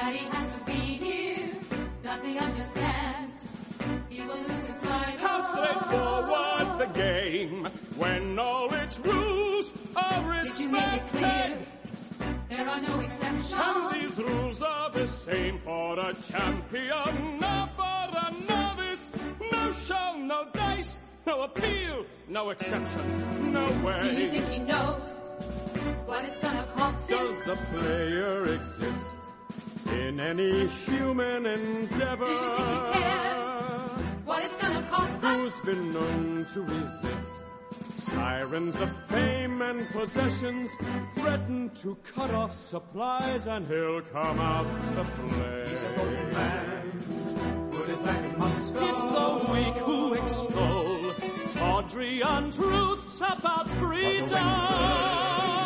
that he has to be here. Does he understand? He will lose his title. How straightforward the game when all its rules are respected. Did you make it clear? There are no exceptions. And these rules are the same for a champion, not for a novice. No show, no dice, no appeal, no exceptions, no way. Do you think he knows what it's gonna cost him? Does the player exist in any human endeavor? Do you think he cares what it's gonna cost us? Who's been known to resist? Sirens of fame and possessions threaten to cut off supplies, and he'll come out to play. He's a bold man, put his back in Moscow. It's the weak who extol tawdry untruths about freedom.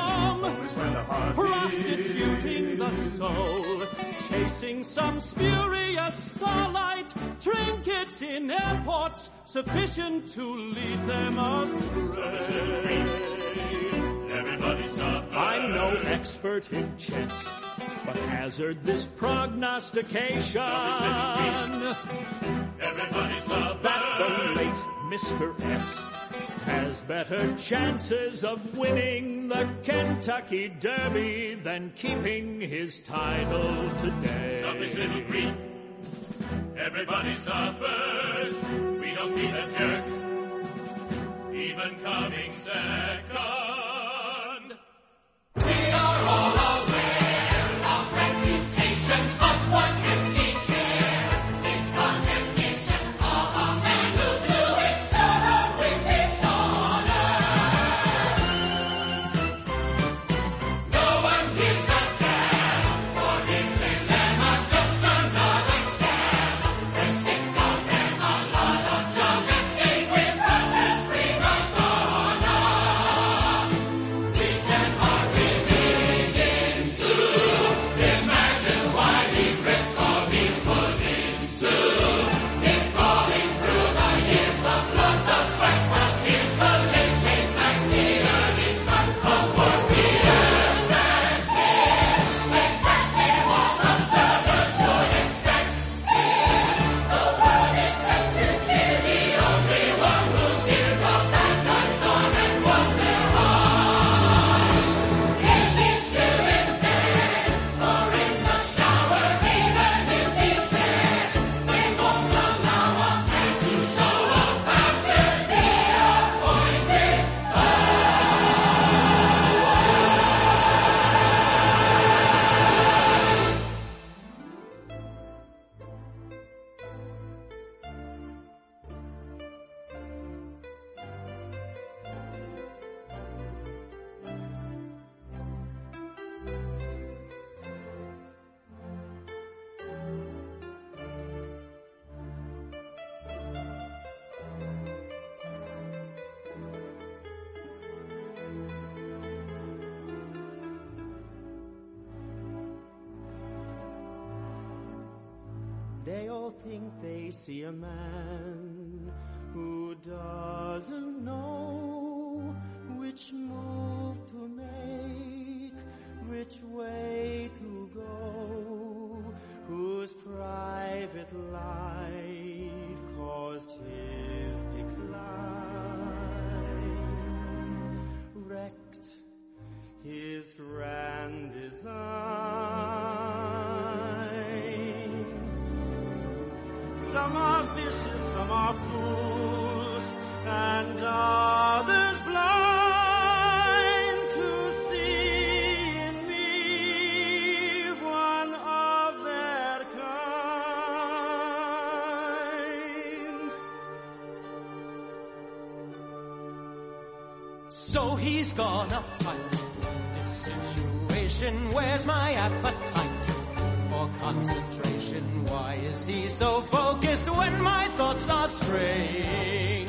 Prostituting the soul, chasing some spurious starlight, trinkets in airports sufficient to lead them astray. Everybody suffers. I'm no expert in chess, but hazard this prognostication Everybody suffers. that the late Mr. S has better chances of winning the Kentucky Derby than keeping his title today. Selfish little creep. Everybody suffers. We don't see the jerk even coming second. We are all aware of reputation, but one empty chair is condemnation of a man who blew his sorrow with dishonor. No one gives a damn for his dilemma, just another scam. The sick of them, a lot of jobs at stake with Russia's prima donna. We can hardly begin to imagine why the risk all he's put into is crawling through the years of blood, the sweat, the tears, the late nights, the early starts. Of course, the earth that is exactly what observers would expect. Is the world is set to cheer the only one who's here? The bad guys gone and wonder on. Is he still in bed or in the shower? Even if he's dead, we won't allow a man to show up after the appointed They all think they see a man who doesn't know which move to make, which way to go, whose private life caused his decline, wrecked his grand design. Some are vicious, some are fools, and others blind to see in me one of their kind. So he's gonna fight this situation. Where's my appetite for concentration? Why is he so focused when my thoughts are straying?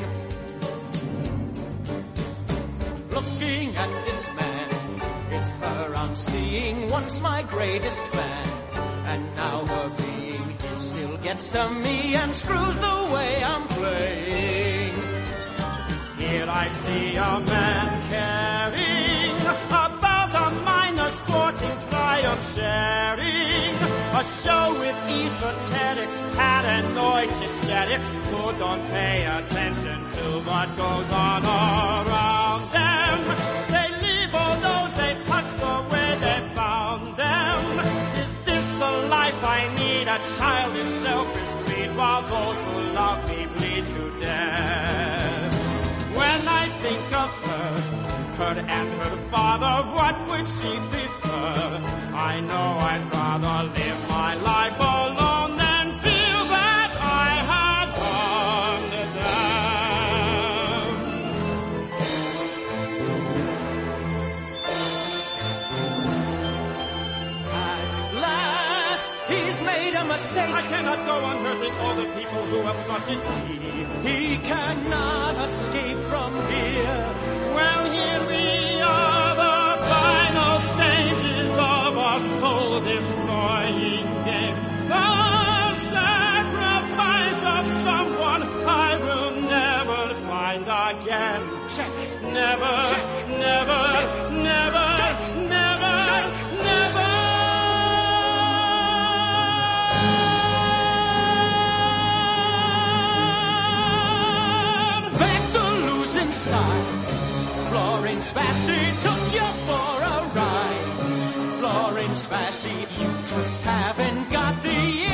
Looking at this man, it's her I'm seeing, once my greatest fan. And now her being here still gets to me and screws the way I'm playing. Here I see a man caring about a minor sporting triumph, sharing a A show with esoterics, paranoid hysterics who don't pay attention to what goes on around them. They leave all those they touch the way they found them. Is this the life I need? A childish, selfish greed while those who love me bleed to death. When I think of her and her father, what would she prefer? I know I'd rather live my life alone than feel that I had harmed them. At last, he's made a mistake. I cannot go on hurting all the people who have trusted me. He cannot escape from here. Well, here we are, the final stages of a soul-destroying game. The sacrifice of someone I will never find again. Check. Never, Check. never, Check. never, Check. never, Check. never. Back the losing side. Florence Vassy took you for a ride. Florence Vassy, you just haven't got the